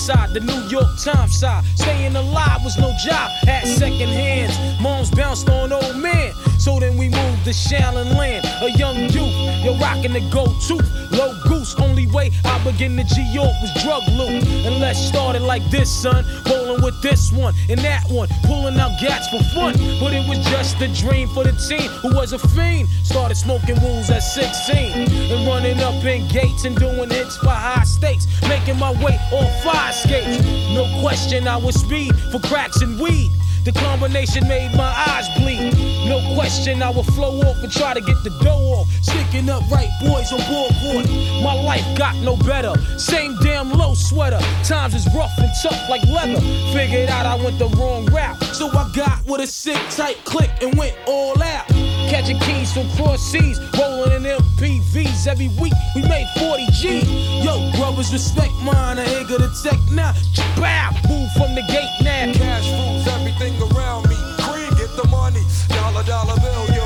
side, the New York Times side. Staying alive was no job, had second hands. Moms bounced on old men. So then we moved to Shaolin Land, a young youth, yo rocking the gold tooth, low goose. Only way I begin to G-York was drug loot. And let's start it like this, son, rolling with this one and that one, pulling out gats for fun. But it was just a dream for the teen who was a fiend. Started smoking wools at 16 and running up in gates and doing hits for high stakes, making my way on fire skates. No question I was speed for cracks and weed. The combination made my eyes bleed. No question I would flow off and try to get the dough off. Sticking up right boys on board. My life got no better. Same damn low sweater. Times is rough and tough like leather. Figured out I went the wrong route. So I got with a sick tight click and went all out. Catching keys from cross seas, rolling in MPVs. Every week we made 40 G. Yo, brothers, respect mine. I ain't gonna tech now. Bow, move from the gate now. Cash rules everything around me. Cream, get the money. Dollar, dollar bill, yo.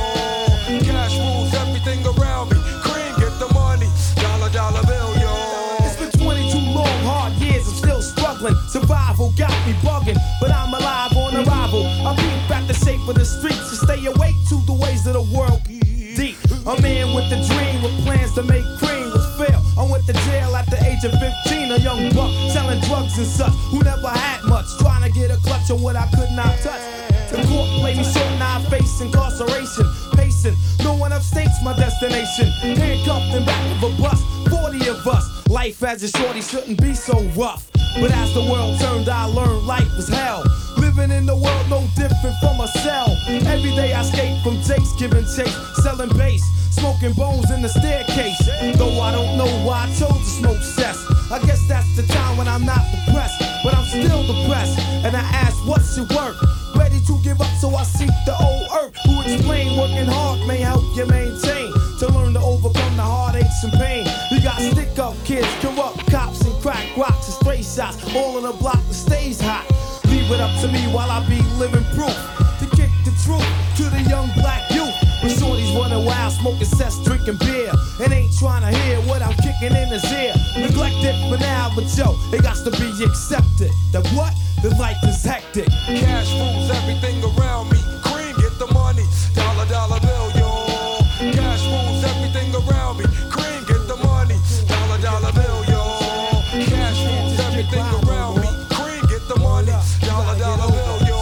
Cash rules everything around me. Cream, get the money. Dollar, dollar bill, yo. It's been 22 long, hard years. I'm still struggling. Survival got me bugging, but I'm alive on arrival. I peep at the shape of the streets to stay awake to the ways of the world. Deep, a man with a dream, with plans to make cream was fail. I went to jail at the age of 15, a young buck selling drugs and such, who never had much, trying to get a clutch on what I could not touch. The court played me so now I face incarceration, pacing. No one upstates my destination. Handcuffed in back of a bus, 40 of us. Life as a shorty shouldn't be so rough. But as the world turned, I learned life was hell. Living in the world no different from a cell. Every day I escape from Jake's giving chase, selling bass, smoking bones in the staircase. Though I don't know why I chose to smoke cess. I guess that's the time when I'm not depressed, but I'm still depressed. And I ask, what's your work? Ready to give up, so I seek the old earth, who explain working hard may help you maintain, to learn to overcome the heartaches and pain. You got stick-up kids, corrupt cops, and crack rocks and stray shots, all in a block that stays hot. Leave it up to me while I be living proof, to kick the truth to the young black youth. When shorties running wild, smoking cess, drinking beer, and ain't trying to hear what I'm kicking in his ear. Neglected for now, but yo, it got to be accepted. That what? The life is hectic. Cash rules everything around me. Cream, get the money. Dollar, dollar bill, yo. Cash rules everything around me. Cream, get the money. Dollar, dollar bill, yo. Cash rules everything around me. Cream, get the money. Dollar, dollar bill, yo.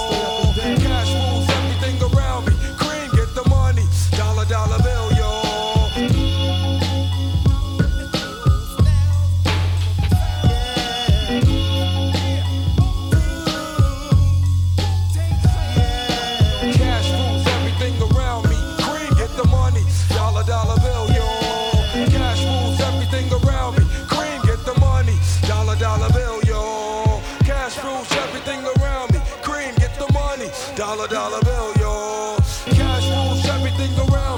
Cash rules everything around me. Cream, get the money. Dollar, dollar bill, yo. Cash rules everything around me. Cream, get the money. Dollar, dollar bill, yo. Cash rules everything around me. Cream, get the money. Dollar, dollar bill, yo. Cash rules everything around me. Cream, get the money. Dollar, dollar bill, yo. Cash rules everything around me.